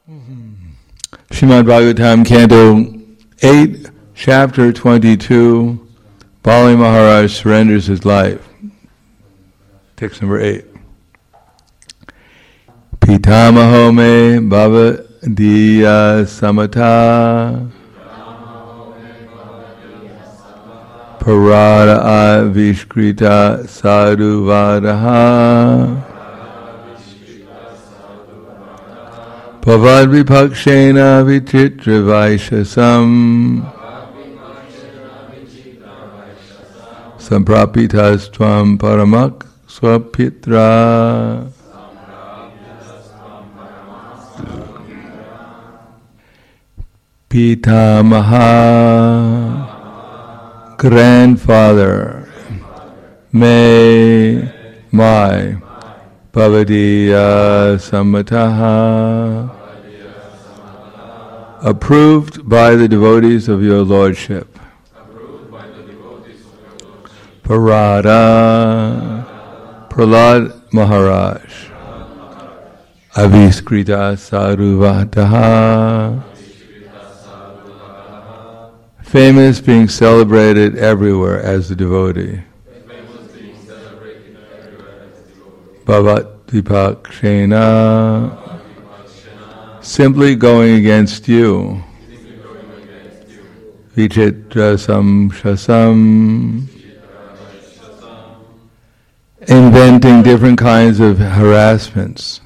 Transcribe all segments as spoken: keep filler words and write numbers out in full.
Srimad Bhagavatam, Canto eight, Chapter twenty-two, Bali Maharaj surrenders his life. Text number eight. Pitamaho me bhavadiya samata parada avishkrita sadhuvadaha Bhavad vipakshena vichitra vaishasam Samprapitas tvam paramak swapitra Pitamaha grandfather may my Bhavadiya Samataha approved by the devotees of your Lordship. Parada Prahlad Maharaj Aviskrita Sadhuvataha famous, being celebrated everywhere as a devotee. Bhavat Vipakshena simply going against you. Vichitra Samshasam inventing different kinds of harassments.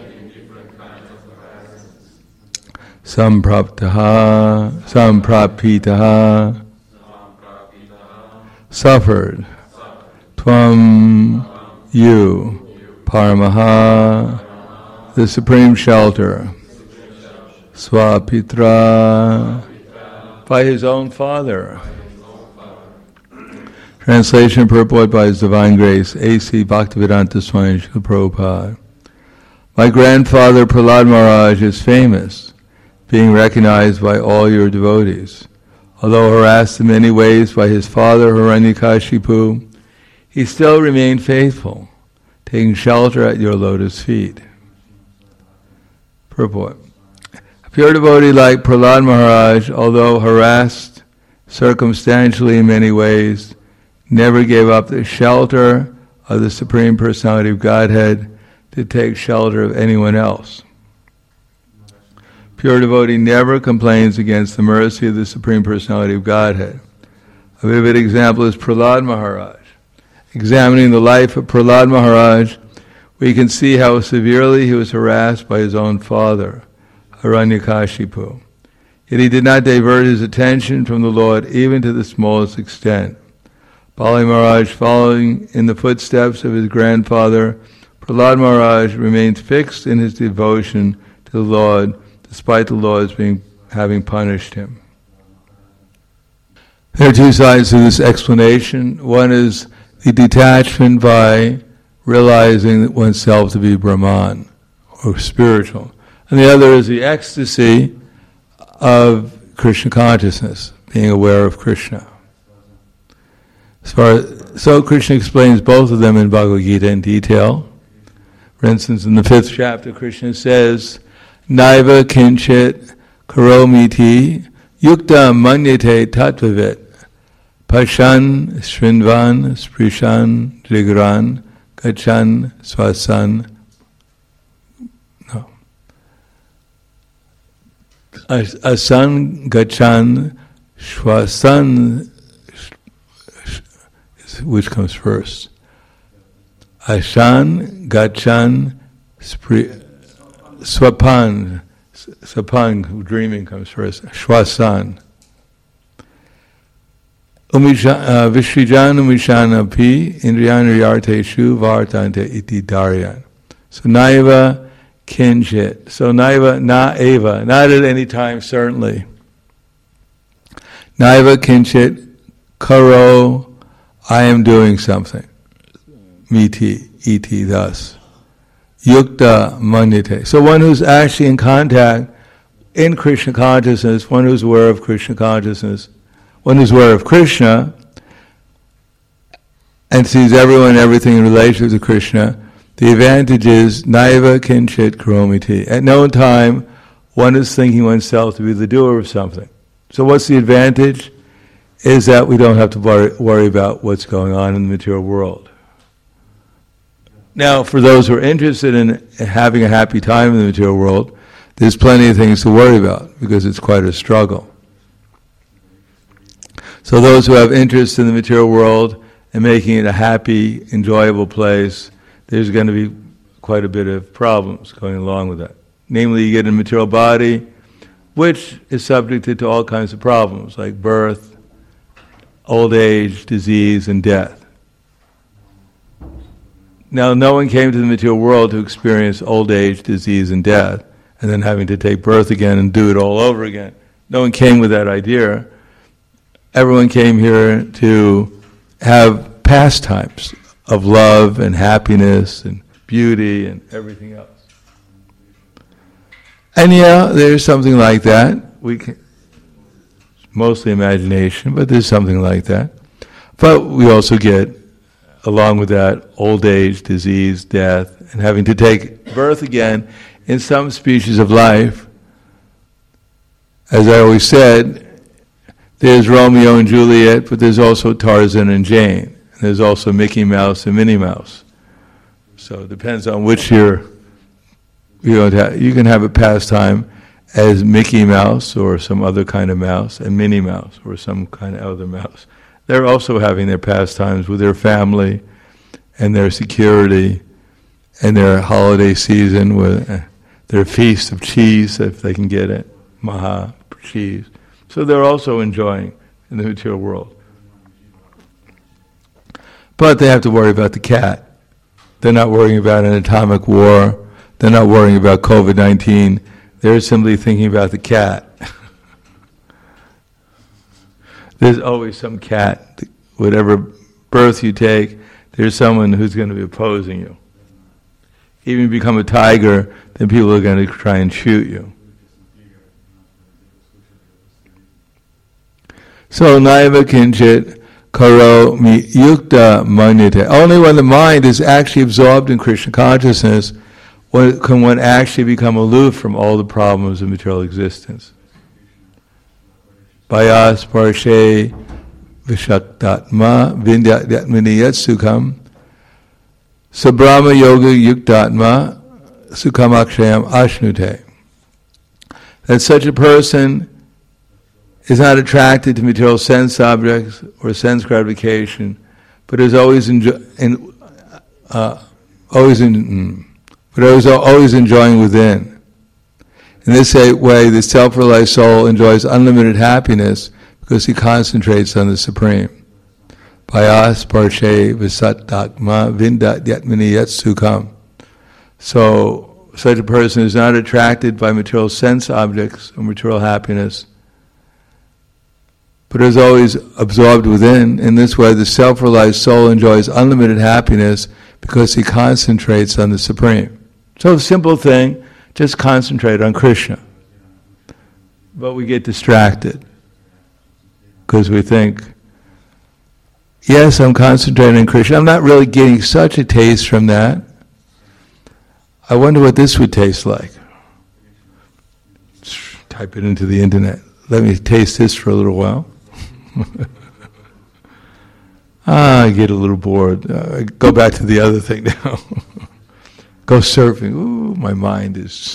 Sampraptaha, Samprapitaha suffered. Tvam you. Paramaha, the supreme shelter. Swapitra, by his own father. Translation purport by His Divine Grace, A C Bhaktivedanta Swami Srila Prabhupada. My grandfather Prahlad Maharaj is famous, being recognized by all your devotees. Although harassed in many ways by his father Hiranyakashipu, he still remained faithful, taking shelter at your lotus feet. Purport. A pure devotee like Prahlad Maharaj, although harassed circumstantially in many ways, never gave up the shelter of the Supreme Personality of Godhead to take shelter of anyone else. Pure devotee never complains against the mercy of the Supreme Personality of Godhead. A vivid example is Prahlad Maharaj. Examining the life of Prahlad Maharaj, we can see how severely he was harassed by his own father, Hiranyakashipu. Yet he did not divert his attention from the Lord even to the smallest extent. Bali Maharaj, following in the footsteps of his grandfather, Prahlad Maharaj remains fixed in his devotion to the Lord, despite the Lord's being, having punished him. There are two sides to this explanation. One is the detachment by realizing oneself to be Brahman, or spiritual. And the other is the ecstasy of Krishna consciousness, being aware of Krishna. As far as, so Krishna explains both of them in Bhagavad Gita in detail. For instance, in the fifth chapter, Krishna says, Naiva kinchit karomiti yukta manyate tattvavit pashan srinvan sprishan jigran gachan swasan no asan gachan swasan, which comes first? Ashan gachan spri Swapan, Swapan, dreaming comes first. Shwasan. Vishrijan umishana pi indriyana yarteshu vartante iti daryan. So naiva kinchit. So naiva na eva. Not at any time, certainly. Naiva kinchit karo. I am doing something. Miti, iti, thus. Yukta manyate. So one who's actually in contact in Krishna consciousness, one who's aware of Krishna consciousness, one who's aware of Krishna and sees everyone and everything in relation to Krishna, the advantage is naiva kinchit karomiti. At no time one is thinking oneself to be the doer of something. So what's the advantage? Is that we don't have to worry, worry about what's going on in the material world. Now, for those who are interested in having a happy time in the material world, there's plenty of things to worry about because it's quite a struggle. So those who have interest in the material world and making it a happy, enjoyable place, there's going to be quite a bit of problems going along with that. Namely, you get a material body, which is subjected to all kinds of problems, like birth, old age, disease, and death. Now, no one came to the material world to experience old age, disease, and death, and then having to take birth again and do it all over again. No one came with that idea. Everyone came here to have pastimes of love and happiness and beauty and everything else. And yeah, there's something like that. We can, mostly imagination, but there's something like that. But we also get, along with that, old age, disease, death, and having to take birth again in some species of life. As I always said, there's Romeo and Juliet, but there's also Tarzan and Jane. And there's also Mickey Mouse and Minnie Mouse. So it depends on which you're, you don't have, you can have a pastime as Mickey Mouse or some other kind of mouse, and Minnie Mouse or some kind of other mouse. They're also having their pastimes with their family and their security and their holiday season with uh, their feast of cheese, if they can get it, maha, cheese. So they're also enjoying in the material world. But they have to worry about the cat. They're not worrying about an atomic war. They're not worrying about covid nineteen. They're simply thinking about the cat. There's always some cat. Whatever birth you take, there's someone who's going to be opposing you. Even if you become a tiger, then people are going to try and shoot you. So, naiva kinchit karo mi yukta manyate. Only when the mind is actually absorbed in Krishna consciousness can one actually become aloof from all the problems of material existence. Bayas parshe vishaktatma vindyatmini yat sukham sabrahma yoga yuktatma sukham akshayam ashnute. That such a person is not attracted to material sense objects or sense gratification, but is always enjo- in, uh, always in, mm, but always always enjoying within. In this way, the self-realized soul enjoys unlimited happiness because he concentrates on the Supreme. Payas parshe visat dakma vindat yatmini yat sukham. So, such a person is not attracted by material sense objects or material happiness, but is always absorbed within. In this way, the self-realized soul enjoys unlimited happiness because he concentrates on the Supreme. So, simple thing, just concentrate on Krishna. But we get distracted because we think, yes, I'm concentrating on Krishna. I'm not really getting such a taste from that. I wonder what this would taste like. Type it into the internet. Let me taste this for a little while. ah, I get a little bored. Uh, go back to the other thing now. Go surfing. Ooh, my mind is...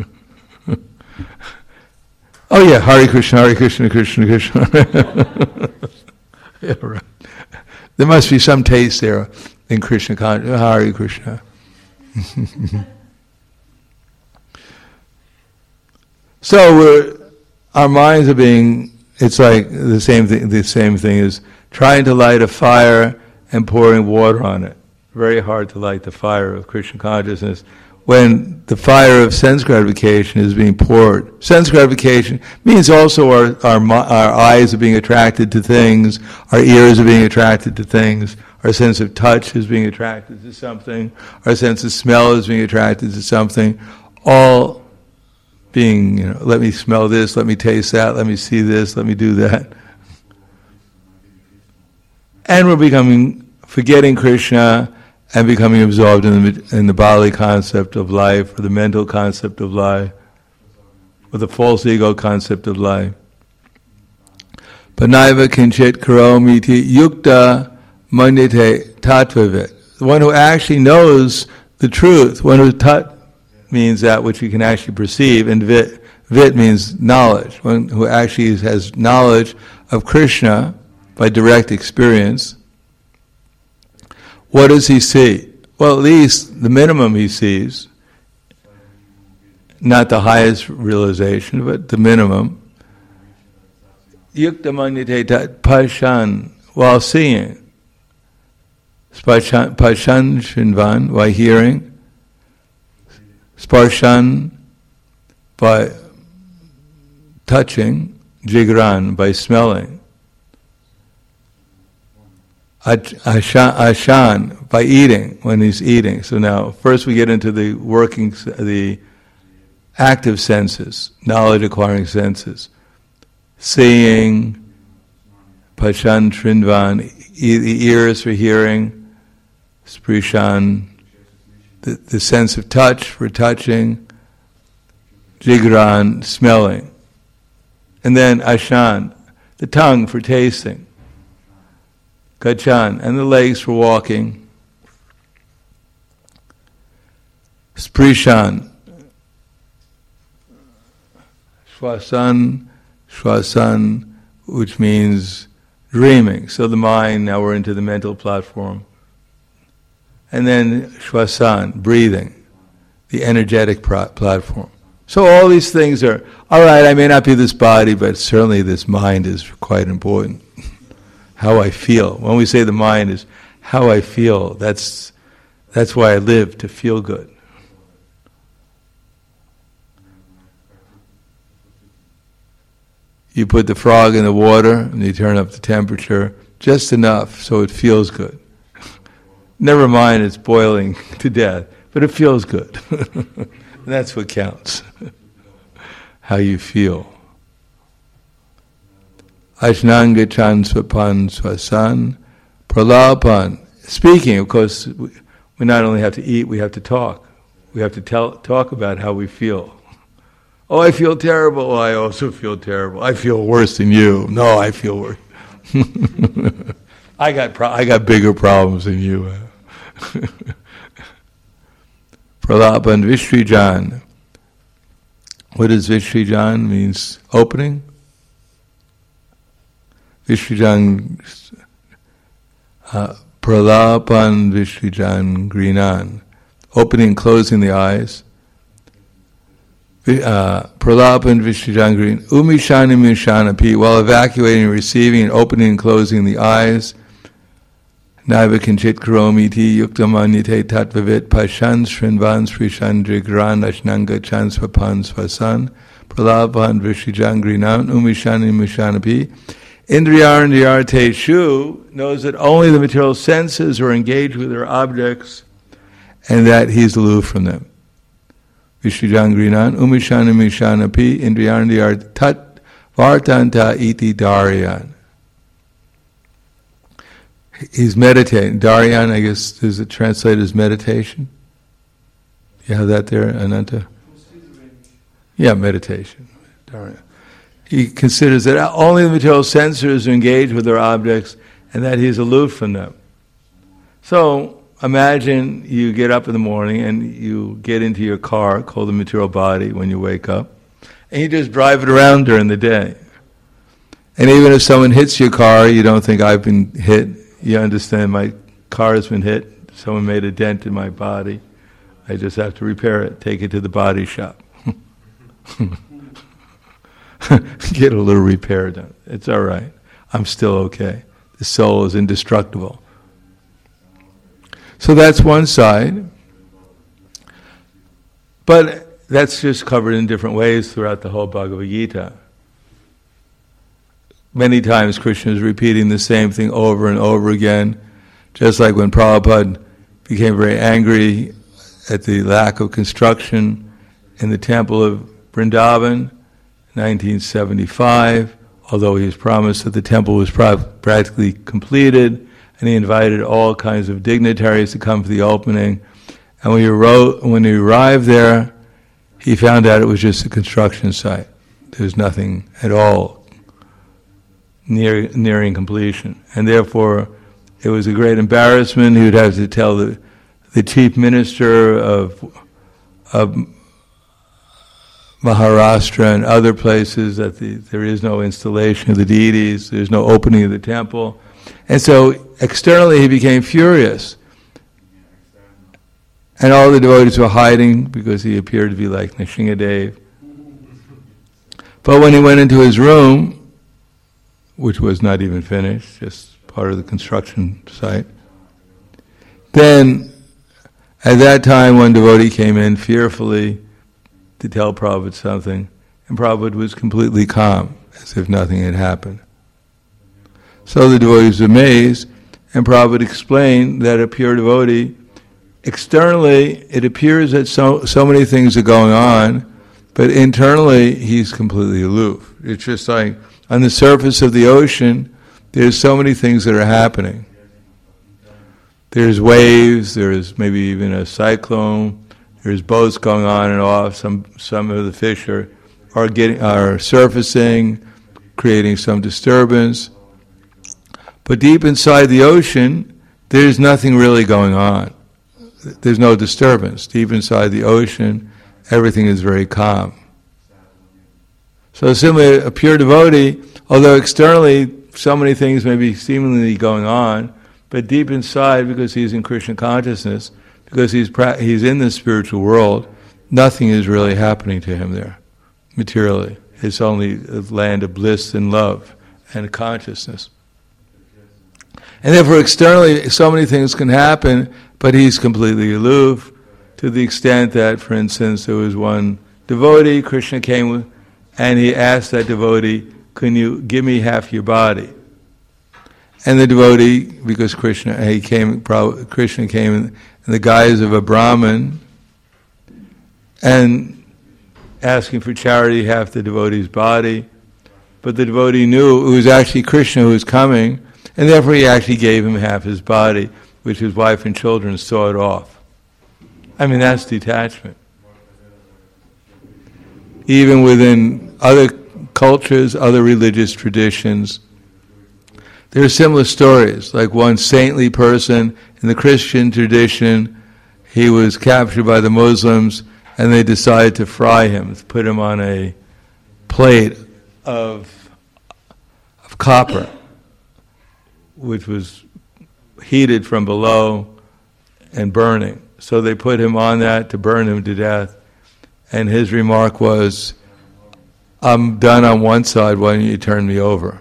oh yeah, Hare Krishna, Hare Krishna, Krishna Krishna. yeah, right. There must be some taste there in Krishna consciousness. Hare Krishna. So we're, our minds are being, it's like the same thing, the same thing is trying to light a fire and pouring water on it. Very hard to light the fire of Krishna consciousness when the fire of sense gratification is being poured. Sense gratification means also our, our, our eyes are being attracted to things, our ears are being attracted to things, our sense of touch is being attracted to something, our sense of smell is being attracted to something, all being, you know, let me smell this, let me taste that, let me see this, let me do that. And we're becoming, forgetting Krishna and becoming absorbed in the, in the bodily concept of life or the mental concept of life with a false ego concept of life. Panaiva kinchit karomiti yukta manyate tattvavit. The one who actually knows the truth, one who tat means that which you can actually perceive, and vit, vit means knowledge, one who actually has knowledge of Krishna by direct experience. What does he see? Well, at least the minimum he sees, not the highest realization, but the minimum. Yukta manyate pashan, while seeing. Pashan shinvan, while hearing. Sparshan, by touching. Jigran, by smelling. Ashan, ashan, by eating, when he's eating. So now, first we get into the working, the active senses, knowledge-acquiring senses. Seeing, pashan, trinvan, the ears for hearing, sprishan, the, the sense of touch for touching, jigran, smelling. And then ashan, the tongue for tasting. Gachan, and the legs for walking. Sprishan, shwasan, shwasan, which means dreaming. So the mind, now we're into the mental platform. And then shwasan, breathing, the energetic pro- platform. So all these things are, all right, I may not be this body, but certainly this mind is quite important. How I feel. When we say the mind is how I feel, that's that's why I live, to feel good. You put the frog in the water and you turn up the temperature just enough so it feels good. Never mind it's boiling to death, but it feels good. That's what counts. How you feel. Ajnanga chan swapan swasan pralapan. Speaking, of course, we not only have to eat, we have to talk. We have to tell, talk about how we feel. Oh, I feel terrible. Oh, I also feel terrible. I feel worse than you. No, I feel worse. I got pro- I got bigger problems than you. Pralapan Vishrijan. What does Vishrijan means? Opening. Vishrijan, uh, Pralapan Vishrijan Grinan, opening and closing the eyes. Uh, Pralapan Vishrijan Grinan, Umishani Mishanapi, while evacuating, receiving, and opening and closing the eyes. Naiva Kinchit Karomiti Yuktamanyate Tattvavit Pashan Srinvan Srishan Jigran Ashnanga Chan Swapan Swasan Pralapan Vishrijan Grinan, Umishani Mishanapi. Indriyarndriyarteshu knows that only the material senses are engaged with their objects and that he's aloof from them. Vishrijangrinan, umishana mishanapi, indriyarndriyart tat vartanta iti daryan. He's meditating. Daryan, I guess, is it translated as meditation? You have that there, Ananta? Yeah, meditation. Daryan. He considers that only the material sensors are engaged with their objects and that he's aloof from them. So imagine you get up in the morning and you get into your car called the material body when you wake up, and you just drive it around during the day. And even if someone hits your car, you don't think, I've been hit. You understand, my car has been hit. Someone made a dent in my body. I just have to repair it, take it to the body shop. Get a little repair done. It's all right. I'm still okay. The soul is indestructible. So that's one side. But that's just covered in different ways throughout the whole Bhagavad Gita. Many times Krishna is repeating the same thing over and over again, just like when Prabhupada became very angry at the lack of construction in the temple of Vrindavan, nineteen seventy-five, although he was promised that the temple was practically completed, and he invited all kinds of dignitaries to come for the opening. And when he, wrote, when he arrived there, he found out it was just a construction site. There was nothing at all near, nearing completion. And therefore, it was a great embarrassment. He would have to tell the, the chief minister of, of Maharashtra and other places that the, there is no installation of the deities, there's no opening of the temple. And so externally he became furious. And all the devotees were hiding because he appeared to be like Nrsingadev. But when he went into his room, which was not even finished, just part of the construction site, then at that time one devotee came in fearfully to tell Prabhupada something, and Prabhupada was completely calm, as if nothing had happened. So the devotee was amazed, and Prabhupada explained that a pure devotee, externally it appears that so, so many things are going on, but internally he's completely aloof. It's just like on the surface of the ocean, there's so many things that are happening. There's waves, there's maybe even a cyclone, there's boats going on and off, some some of the fish are, are getting are surfacing, creating some disturbance. But deep inside the ocean, there's nothing really going on. There's no disturbance. Deep inside the ocean, everything is very calm. So similarly, a pure devotee, although externally so many things may be seemingly going on, but deep inside, because he's in Krishna consciousness, because he's pra- he's in the spiritual world, nothing is really happening to him there, materially. It's only a land of bliss and love and consciousness. And therefore externally so many things can happen, but he's completely aloof, to the extent that, for instance, there was one devotee, Krishna came with, and he asked that devotee, can you give me half your body? And the devotee, because Krishna he came, Krishna came in the guise of a Brahmin, and asking for charity half the devotee's body, but the devotee knew it was actually Krishna who was coming, and therefore he actually gave him half his body, which his wife and children saw it off. I mean, that's detachment. Even within other cultures, other religious traditions, there are similar stories. Like one saintly person in the Christian tradition, he was captured by the Muslims, and they decided to fry him, to put him on a plate of, of copper, which was heated from below and burning. So they put him on that to burn him to death. And his remark was, I'm done on one side, why don't you turn me over?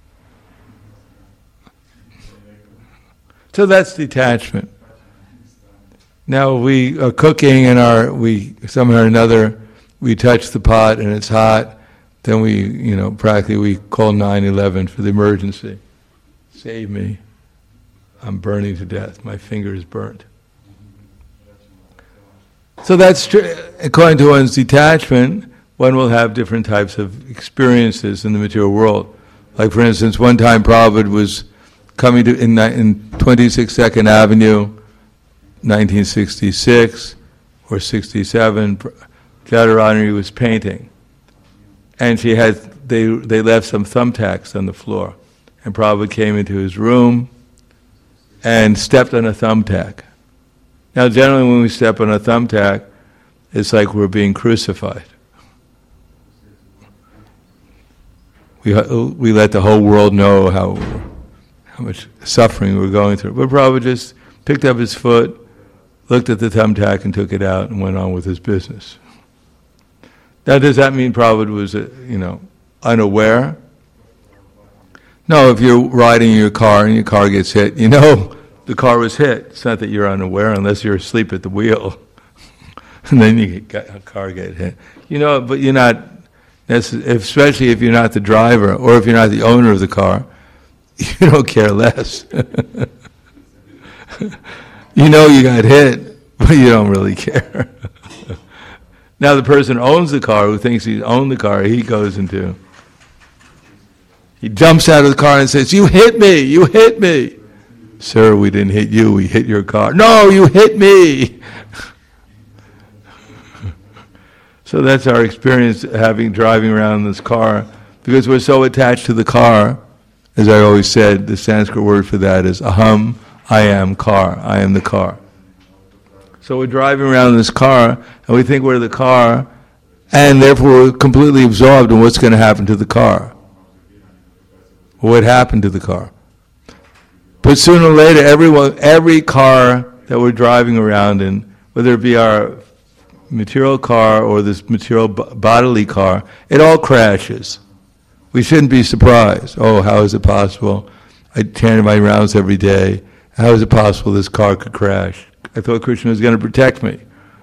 So that's detachment. Now we are cooking and our we somehow or another we touch the pot and it's hot, then we, you know, practically we call nine one one for the emergency. Save me. I'm burning to death. My finger is burnt. So that's true. According to one's detachment, one will have different types of experiences in the material world. Like, for instance, one time Prabhupada was coming to in, in twenty-six Second Avenue, nineteen sixty-six or sixty-seven. Radharani was painting, and she had they they left some thumbtacks on the floor, and Prabhupada came into his room and stepped on a thumbtack. Now, generally, when we step on a thumbtack, it's like we're being crucified. We we let the whole world know how how much suffering we're going through. But Prabhupada just picked up his foot, looked at the thumbtack, and took it out, and went on with his business. Now, does that mean Prabhupada was, uh, you know, unaware? No, if you're riding in your car and your car gets hit, you know the car was hit. It's not that you're unaware unless you're asleep at the wheel. And then you get a car get hit. You know, but you're not, especially if you're not the driver or if you're not the owner of the car, you don't care less. You know you got hit, but you don't really care. Now the person who owns the car, who thinks he owned the car, he goes into, he jumps out of the car and says, "You hit me, you hit me." "Sir, we didn't hit you, we hit your car." "No, you hit me." So that's our experience having driving around in this car, because we're so attached to the car. As I always said, the Sanskrit word for that is aham, I am car, I am the car. So we're driving around in this car, and we think we're the car, and therefore we're completely absorbed in what's going to happen to the car. What happened to the car? But sooner or later, everyone, every car that we're driving around in, whether it be our material car or this material bodily car, it all crashes. We shouldn't be surprised. Oh, how is it possible? I chant my rounds every day. How is it possible this car could crash? I thought Krishna was going to protect me.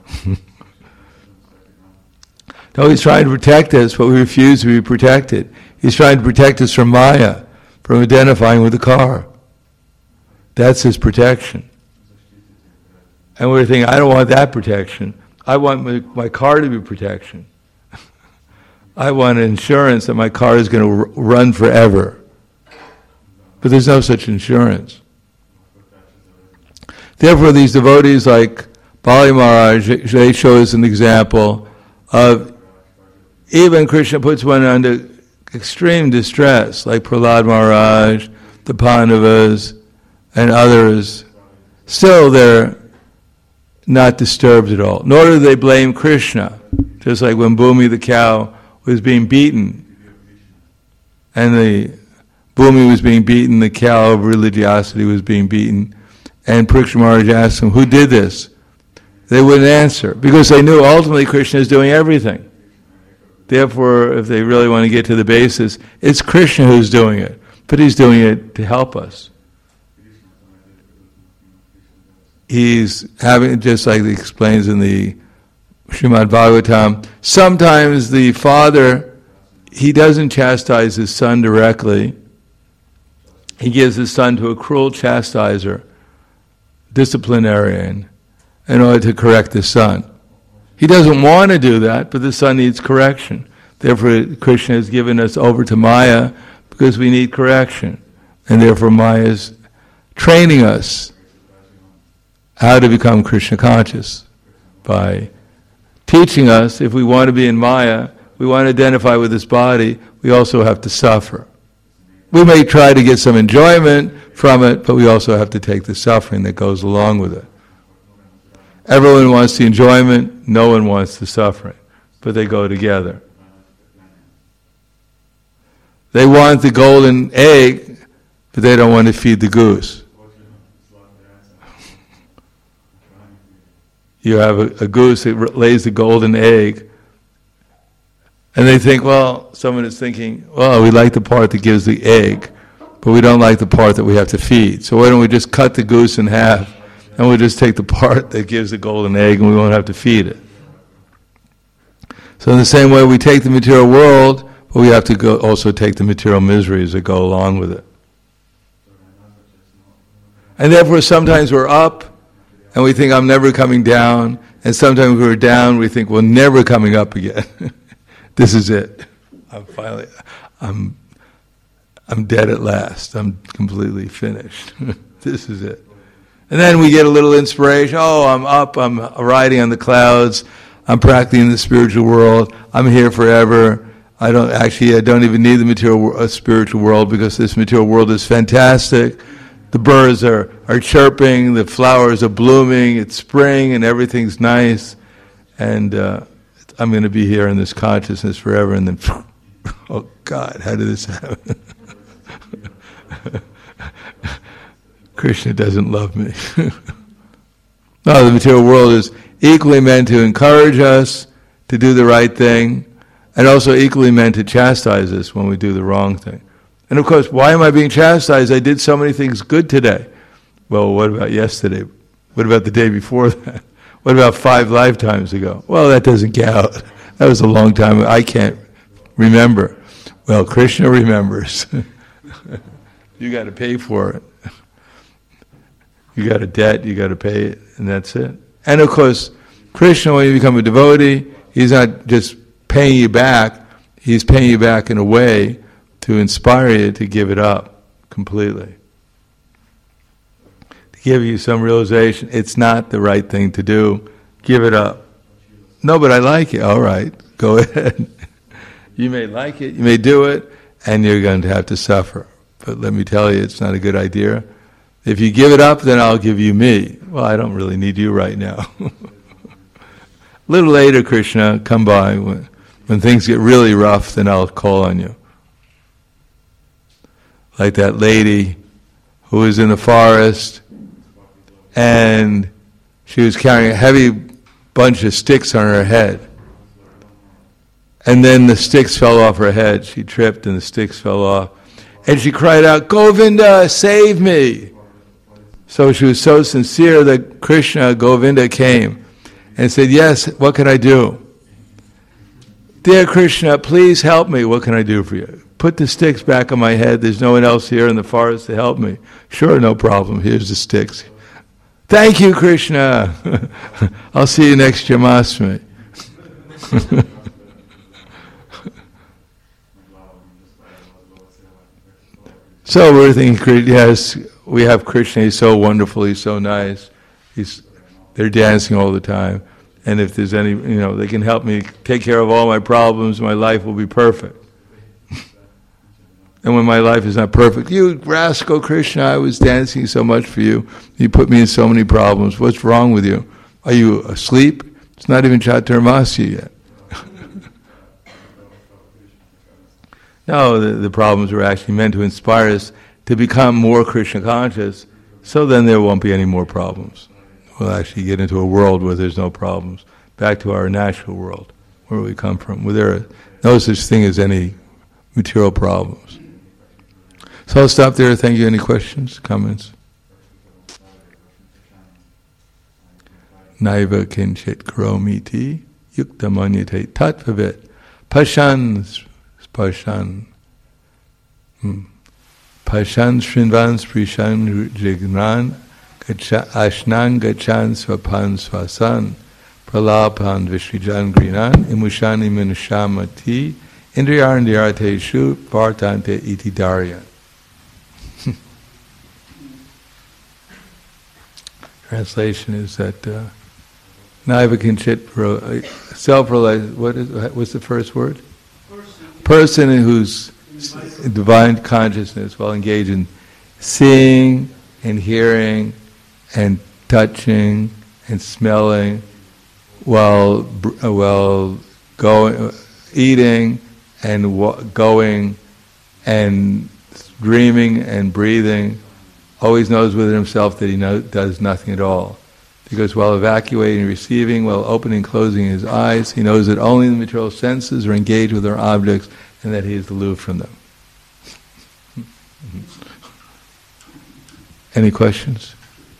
No, he's trying to protect us, but we refuse to be protected. He's trying to protect us from Maya, from identifying with the car. That's his protection. And we're thinking, I don't want that protection. I want my, my car to be protection. I want insurance that my car is going to r- run forever. But there's no such insurance. Therefore, these devotees like Bali Maharaj, they show us an example of even Krishna puts one under extreme distress, like Prahlad Maharaj, the Pandavas, and others. Still, they're not disturbed at all. Nor do they blame Krishna. Just like when Bhumi the cow was being beaten, and the Bhumi was being beaten, the cow of religiosity was being beaten, and Parikshit Maharaj asked them, who did this? They wouldn't answer, because they knew ultimately Krishna is doing everything. Therefore, if they really want to get to the basis, it's Krishna who's doing it, but he's doing it to help us. He's having, just like he explains in the Srimad Bhagavatam, sometimes the father, he doesn't chastise his son directly. He gives his son to a cruel chastiser, disciplinarian, in order to correct the son. He doesn't want to do that, but the son needs correction. Therefore, Krishna has given us over to Maya because we need correction. And therefore, Maya is training us how to become Krishna conscious by teaching us, if we want to be in Maya, we want to identify with this body, we also have to suffer. We may try to get some enjoyment from it, but we also have to take the suffering that goes along with it. Everyone wants the enjoyment, no one wants the suffering, but they go together. They want the golden egg, but they don't want to feed the goose. You have a, a goose that lays the golden egg, and they think, well, someone is thinking, well, we like the part that gives the egg, but we don't like the part that we have to feed. So why don't we just cut the goose in half, and we'll just take the part that gives the golden egg, and we won't have to feed it. So in the same way, we take the material world, but we have to go also take the material miseries that go along with it. And therefore, sometimes we're up, and we think, I'm never coming down. And sometimes we're down, we think, we're never coming up again. This is it. I'm finally, I'm, I'm dead at last. I'm completely finished. This is it. And then we get a little inspiration. Oh, I'm up, I'm riding on the clouds. I'm practicing the spiritual world. I'm here forever. I don't, actually, I don't even need the material, uh, spiritual world, because this material world is fantastic. The birds are, are chirping, the flowers are blooming, it's spring and everything's nice, and uh, I'm going to be here in this consciousness forever, and then, oh God, how did this happen? Krishna doesn't love me. No, the material world is equally meant to encourage us to do the right thing, and also equally meant to chastise us when we do the wrong thing. And of course, why am I being chastised? I did so many things good today. Well, what about yesterday? What about the day before that? What about five lifetimes ago? Well, that doesn't count. That was a long time ago. I can't remember. Well, Krishna remembers. You got to pay for it. You got a debt, you got to pay it, and that's it. And of course, Krishna, when you become a devotee, he's not just paying you back, he's paying you back in a way to inspire you to give it up completely. To give you some realization, it's not the right thing to do, give it up. No, but I like it. All right, go ahead. You may like it, you may do it, and you're going to have to suffer. But let me tell you, it's not a good idea. If you give it up, then I'll give you me. Well, I don't really need you right now. A little later, Krishna, come by. When, when things get really rough, then I'll call on you. Like that lady who was in the forest, and she was carrying a heavy bunch of sticks on her head. And then the sticks fell off her head. She tripped and the sticks fell off. And she cried out, "Govinda, save me!" So she was so sincere that Krishna, Govinda, came and said, "Yes, what can I do?" "Dear Krishna, please help me. What can I do for you?" "Put the sticks back on my head. There's no one else here in the forest to help me." "Sure, no problem. Here's the sticks." "Thank you, Krishna. I'll see you next Janmashtami." So we're thinking, yes, we have Krishna, he's so wonderful, he's so nice. He's, they're dancing all the time. And if there's any, you know, they can help me take care of all my problems, my life will be perfect. And when my life is not perfect, "You rascal Krishna, I was dancing so much for you. You put me in so many problems. What's wrong with you? Are you asleep? It's not even Chaturmasya yet." No, the, the problems were actually meant to inspire us to become more Krishna conscious, so then there won't be any more problems. We'll actually get into a world where there's no problems, back to our natural world, where we come from, where there are no such thing as any material problems. So I'll stop there. Thank you. Any questions, comments? Naiva kinchit karomiti yukta manyate tatvavit pashan pashan pashan shrinvan sprishan jignan ashnan gachan swapan swasan pralapan vishrijan grinan imushani minushamati indriyarndyarte shu vartante iti darya. Translation is that uh, Naiva kinchit self-realized. What is? What's the first word? Person. Person whose divine consciousness will engage in seeing and hearing and touching and smelling, while while going, eating and wa- going and dreaming and breathing. Always knows within himself that he know, does nothing at all. Because while evacuating and receiving, while opening and closing his eyes, he knows that only the material senses are engaged with their objects and that he is aloof from them. Any questions?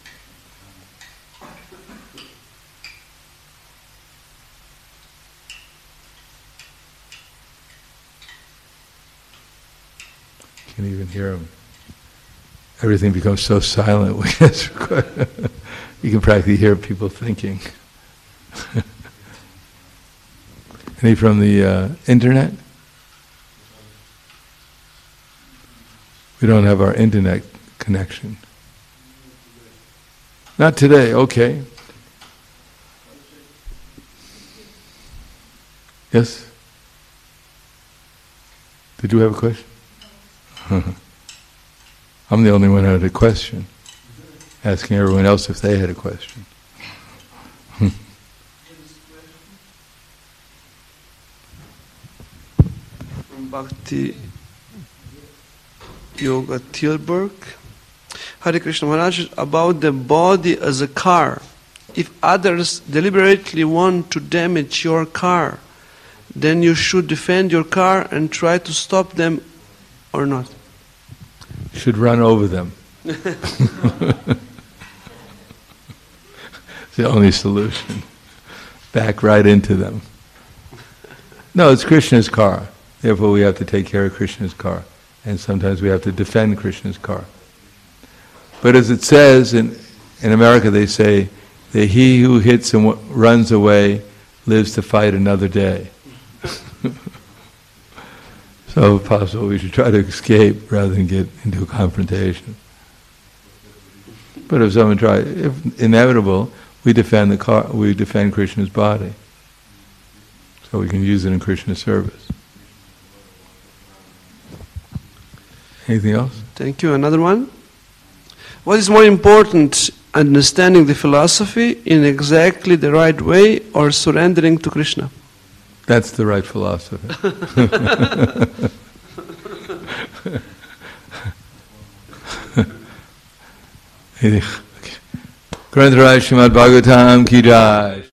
You can even hear him. Everything becomes so silent. You can practically hear people thinking. Any from the uh, internet? We don't have our internet connection. Not today, okay. Yes? Did you have a question? I'm the only one who had a question, asking everyone else if they had a question. From Bhakti Yoga Tilburg. Hare Krishna Maharaj, about the body as a car. If others deliberately want to damage your car, then you should defend your car and try to stop them or not? Should run over them. It's the only solution. Back right into them. No, it's Krishna's car. Therefore we have to take care of Krishna's car. And sometimes we have to defend Krishna's car. But as it says, in, in America they say, that he who hits and w- runs away lives to fight another day. So if possible, we should try to escape rather than get into a confrontation. But if someone tries, if inevitable, we defend the car, we defend Krishna's body. so we can use it in Krishna service. Anything else? Thank you. Another one. What is more important, understanding the philosophy in exactly the right way or surrendering to Krishna? That's the right philosophy. Grantaraj Srimad Bhagavatam ki jai.